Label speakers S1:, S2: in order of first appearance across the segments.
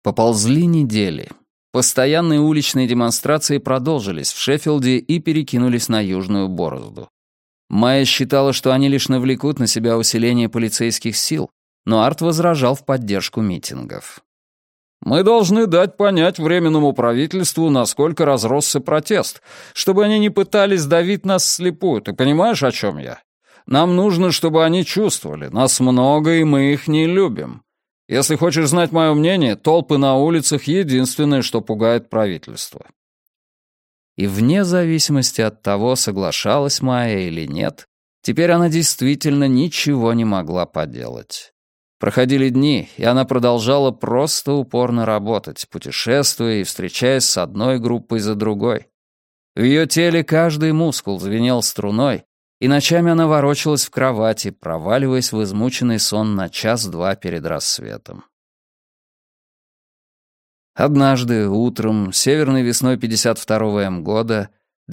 S1: Поползли недели. Постоянные уличные демонстрации продолжились в Шеффилде и перекинулись на Южную Борозду. Майя считала, что они лишь навлекут на себя усиление полицейских сил, но Арт возражал в поддержку митингов. «Мы должны дать понять Временному правительству, насколько разросся протест, чтобы они не пытались давить нас вслепую. Ты понимаешь, о чем я? Нам нужно, чтобы они чувствовали. Нас много, и мы их не любим. Если хочешь знать мое мнение, толпы на улицах — единственное, что пугает правительство». И вне зависимости от того, соглашалась Майя или нет, теперь она действительно ничего не могла поделать. Проходили дни, и она продолжала просто упорно работать, путешествуя и встречаясь с одной группой за другой. В ее теле каждый мускул звенел струной, и ночами она ворочалась в кровати, проваливаясь в измученный сон на час-два перед рассветом. Однажды утром, северной весной 52-го М-года,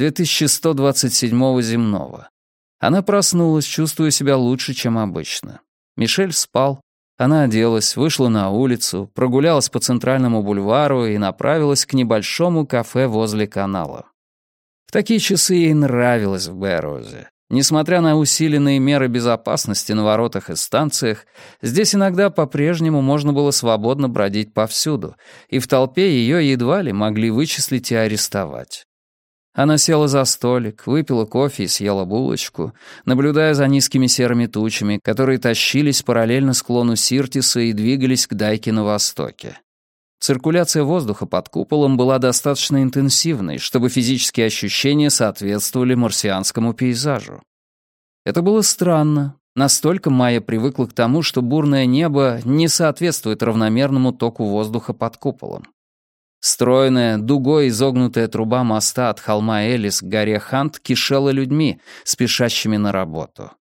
S1: 2127-го земного, она проснулась, чувствуя себя лучше, чем обычно. Мишель спал, она оделась, вышла на улицу, прогулялась по центральному бульвару и направилась к небольшому кафе возле канала. В такие часы ей нравилось в Бэрроузе. Несмотря на усиленные меры безопасности на воротах и станциях, здесь иногда по-прежнему можно было свободно бродить повсюду, и в толпе ее едва ли могли вычислить и арестовать. Она села за столик, выпила кофе и съела булочку, наблюдая за низкими серыми тучами, которые тащились параллельно склону Сиртиса и двигались к дайке на востоке. Циркуляция воздуха под куполом была достаточно интенсивной, чтобы физические ощущения соответствовали марсианскому пейзажу. Это было странно. Настолько Майя привыкла к тому, что бурное небо не соответствует равномерному току воздуха под куполом. Стройная, дугой изогнутая труба моста от холма Элис к горе Хант кишела людьми, спешащими на работу.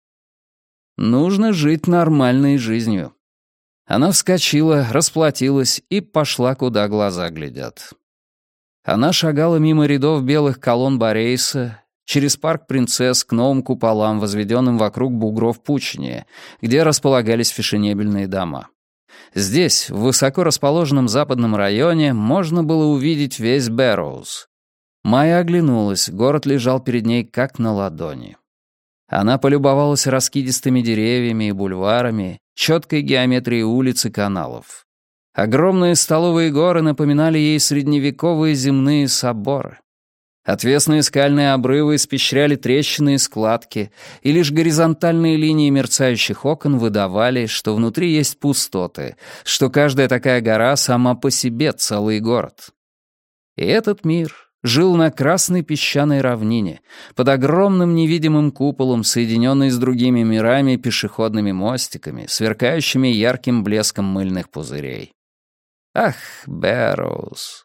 S1: Нужно жить нормальной жизнью. Она вскочила, расплатилась и пошла, куда глаза глядят. Она шагала мимо рядов белых колонн Борейса, через парк Принцесс к новым куполам, возведенным вокруг бугров Пучине, где располагались фешенебельные дома. Здесь, в высоко расположенном западном районе, можно было увидеть весь Бэрроуз. Майя оглянулась, город лежал перед ней как на ладони. Она полюбовалась раскидистыми деревьями и бульварами, четкой геометрией улиц и каналов. Огромные столовые горы напоминали ей средневековые земные соборы. Отвесные скальные обрывы испещряли трещины и складки, и лишь горизонтальные линии мерцающих окон выдавали, что внутри есть пустоты, что каждая такая гора сама по себе целый город. И этот мир жил на красной песчаной равнине, под огромным невидимым куполом, соединенный с другими мирами пешеходными мостиками, сверкающими ярким блеском мыльных пузырей. Ах, Бэрроуз!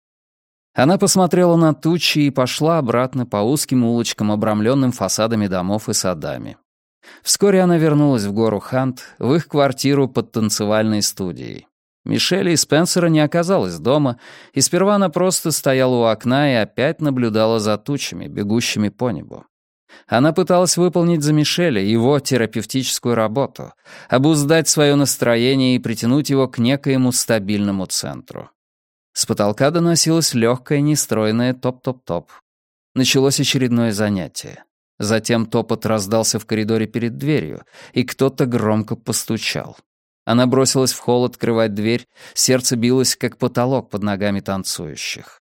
S1: Она посмотрела на тучи и пошла обратно по узким улочкам, обрамленным фасадами домов и садами. Вскоре она вернулась в гору Хант, в их квартиру под танцевальной студией. Мишеля и Спенсера не оказалось дома, и сперва она просто стояла у окна и опять наблюдала за тучами, бегущими по небу. Она пыталась выполнить за Мишеля его терапевтическую работу, обуздать свое настроение и притянуть его к некоему стабильному центру. С потолка доносилось легкое, нестройное топ-топ-топ. Началось очередное занятие. Затем топот раздался в коридоре перед дверью, и кто-то громко постучал. Она бросилась в холл открывать дверь, сердце билось, как потолок под ногами танцующих.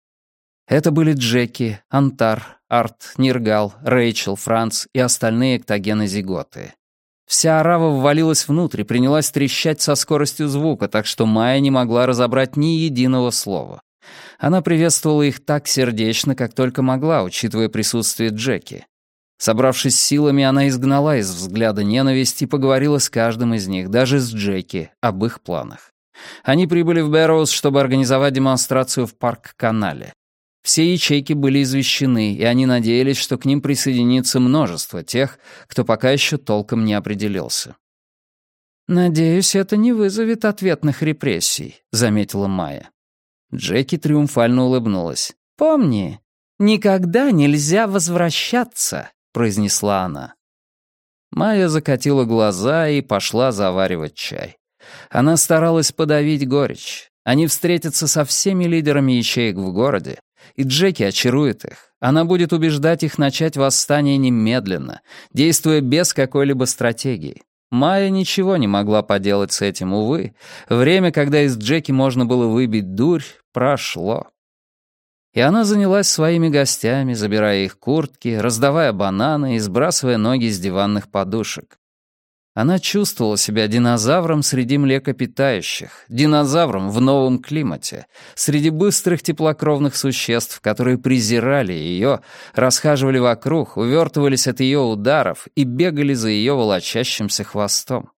S1: Это были Джеки, Антар, Арт, Ниргал, Рэйчел, Франц и остальные эктогены-зиготы. Вся орава ввалилась внутрь и принялась трещать со скоростью звука, так что Майя не могла разобрать ни единого слова. Она приветствовала их так сердечно, как только могла, учитывая присутствие Джеки. Собравшись силами, она изгнала из взгляда ненависть и поговорила с каждым из них, даже с Джеки, об их планах. Они прибыли в Бэрроуз, чтобы организовать демонстрацию в парк-канале. Все ячейки были извещены, и они надеялись, что к ним присоединится множество тех, кто пока еще толком не определился. «Надеюсь, это не вызовет ответных репрессий», — заметила Майя. Джеки триумфально улыбнулась. «Помни, никогда нельзя возвращаться», — произнесла она. Майя закатила глаза и пошла заваривать чай. Она старалась подавить горечь. Они встретятся со всеми лидерами ячеек в городе, и Джеки очарует их. Она будет убеждать их начать восстание немедленно, действуя без какой-либо стратегии. Майя ничего не могла поделать с этим, увы. Время, когда из Джеки можно было выбить дурь, прошло. И она занялась своими гостями, забирая их куртки, раздавая бананы и сбрасывая ноги с диванных подушек. Она чувствовала себя динозавром среди млекопитающих, динозавром в новом климате, среди быстрых теплокровных существ, которые презирали ее, расхаживали вокруг, увертывались от ее ударов и бегали за ее волочащимся хвостом.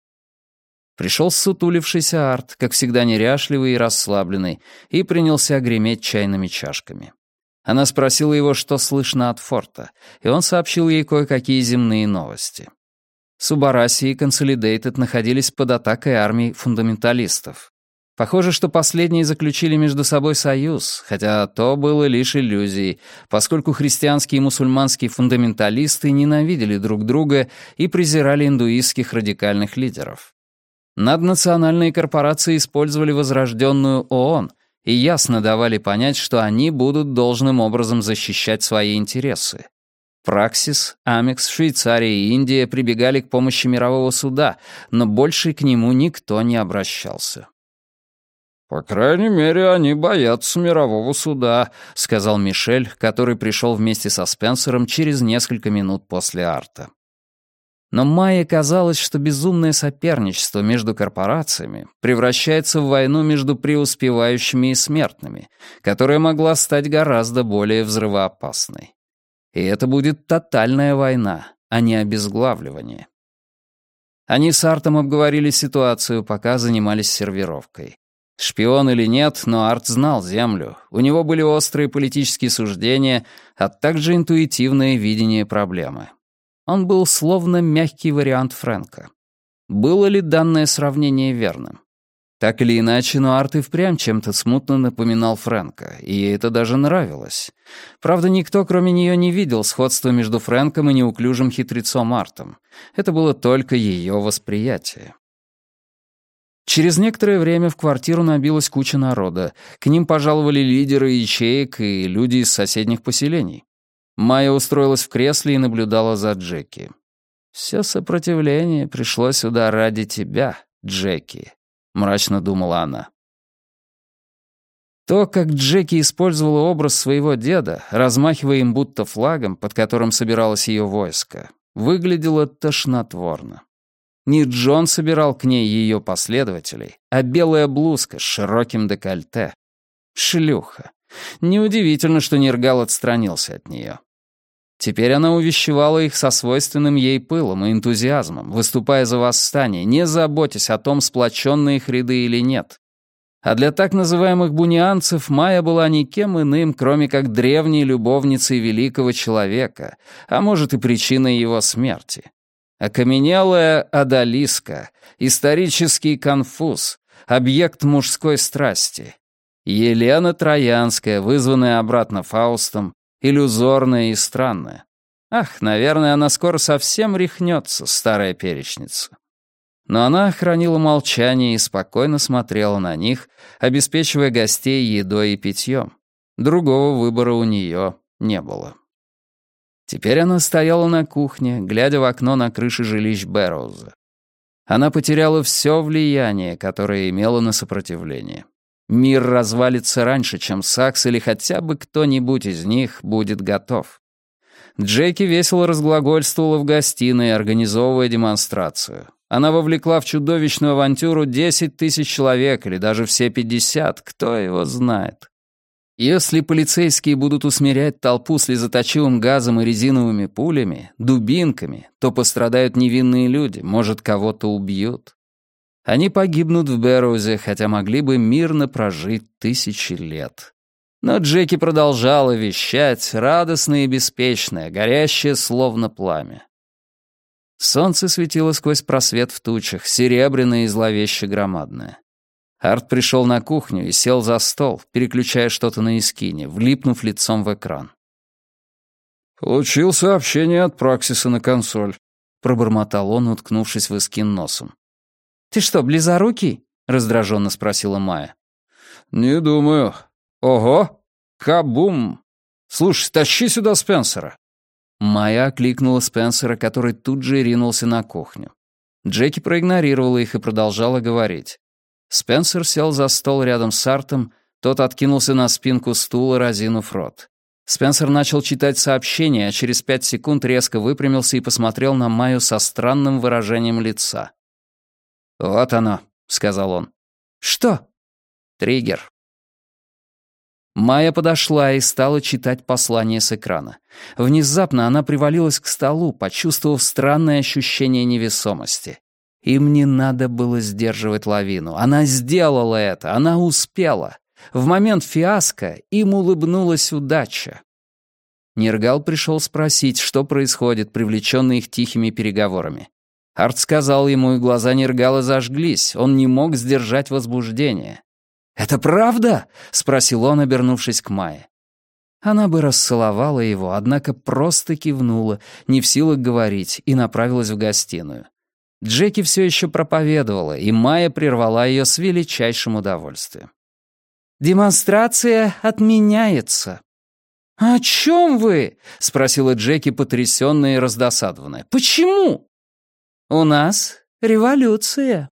S1: Пришел ссутулившийся Арт, как всегда неряшливый и расслабленный, и принялся греметь чайными чашками. Она спросила его, что слышно от форта, и он сообщил ей кое-какие земные новости. Субараси и Консолидейтед находились под атакой армий фундаменталистов. Похоже, что последние заключили между собой союз, хотя то было лишь иллюзией, поскольку христианские и мусульманские фундаменталисты ненавидели друг друга и презирали индуистских радикальных лидеров. Наднациональные корпорации использовали возрожденную ООН и ясно давали понять, что они будут должным образом защищать свои интересы. Праксис, Амекс, Швейцария и Индия прибегали к помощи мирового суда, но больше к нему никто не обращался. «По крайней мере, они боятся мирового суда», — сказал Мишель, который пришел вместе со Спенсером через несколько минут после Арта. Но Майе казалось, что безумное соперничество между корпорациями превращается в войну между преуспевающими и смертными, которая могла стать гораздо более взрывоопасной. И это будет тотальная война, а не обезглавливание. Они с Артом обговорили ситуацию, пока занимались сервировкой. Шпион или нет, но Арт знал Землю. У него были острые политические суждения, а также интуитивное видение проблемы. Он был словно мягкий вариант Фрэнка. Было ли данное сравнение верным? Так или иначе, но Арт и впрямь чем-то смутно напоминал Фрэнка, и ей это даже нравилось. Правда, никто, кроме нее, не видел сходства между Фрэнком и неуклюжим хитрецом Артом. Это было только ее восприятие. Через некоторое время в квартиру набилась куча народа. К ним пожаловали лидеры ячеек и люди из соседних поселений. Майя устроилась в кресле и наблюдала за Джеки. «Все сопротивление пришло сюда ради тебя, Джеки», — мрачно думала она. То, как Джеки использовала образ своего деда, размахивая им будто флагом, под которым собиралось ее войско, выглядело тошнотворно. Не Джон собирал к ней ее последователей, а белая блузка с широким декольте. Шлюха. Неудивительно, что Нергал отстранился от нее. Теперь она увещевала их со свойственным ей пылом и энтузиазмом, выступая за восстание, не заботясь о том, сплоченные их ряды или нет. А для так называемых бунианцев Майя была никем иным, кроме как древней любовницей великого человека, а может и причиной его смерти. Окаменелая одалиска, исторический конфуз, объект мужской страсти. Елена Троянская, вызванная обратно Фаустом, иллюзорная и странная. Ах, наверное, она скоро совсем рехнется, старая перечница. Но она хранила молчание и спокойно смотрела на них, обеспечивая гостей едой и питьем. Другого выбора у нее не было. Теперь она стояла на кухне, глядя в окно на крыши жилищ Бэрроуза. Она потеряла все влияние, которое имела на сопротивление. Мир развалится раньше, чем Сакс или хотя бы кто-нибудь из них будет готов. Джеки весело разглагольствовала в гостиной, организовывая демонстрацию. Она вовлекла в чудовищную авантюру 10 тысяч человек или даже все 50, кто его знает. Если полицейские будут усмирять толпу слезоточивым газом и резиновыми пулями, дубинками, то пострадают невинные люди, может, кого-то убьют. Они погибнут в Бэрроузе, хотя могли бы мирно прожить 1000 лет. Но Джеки продолжала вещать, радостная и беспечная, горящая словно пламя. Солнце светило сквозь просвет в тучах, серебряное и зловеще громадное. Арт пришел на кухню и сел за стол, переключая что-то на эскине, влипнув лицом в экран. «Получил сообщение от Праксиса на консоль», — пробормотал он, уткнувшись в эскин носом. «Ты что, близорукий?» — раздраженно спросила Майя. «Не думаю. Ого! Кабум! Слушай, тащи сюда Спенсера!» Майя окликнула Спенсера, который тут же ринулся на кухню. Джеки проигнорировала их и продолжала говорить. Спенсер сел за стол рядом с Артом, тот откинулся на спинку стула, разинув рот. Спенсер начал читать сообщение, а через 5 секунд резко выпрямился и посмотрел на Майю со странным выражением лица. «Вот оно», — сказал он. «Что?» «Триггер». Майя подошла и стала читать послание с экрана. Внезапно она привалилась к столу, почувствовав странное ощущение невесомости. Им не надо было сдерживать лавину. Она сделала это, она успела. В момент фиаско им улыбнулась удача. Нергал пришел спросить, что происходит, привлеченный их тихими переговорами. Арт сказал ему, и глаза Нергала зажглись, он не мог сдержать возбуждение. «Это правда?» — спросил он, обернувшись к Майе. Она бы расцеловала его, однако просто кивнула, не в силах говорить, и направилась в гостиную. Джеки все еще проповедовала, и Майя прервала ее с величайшим удовольствием. «Демонстрация отменяется». «О чем вы?» — спросила Джеки, потрясенная и раздосадованная. «Почему?» «У нас революция».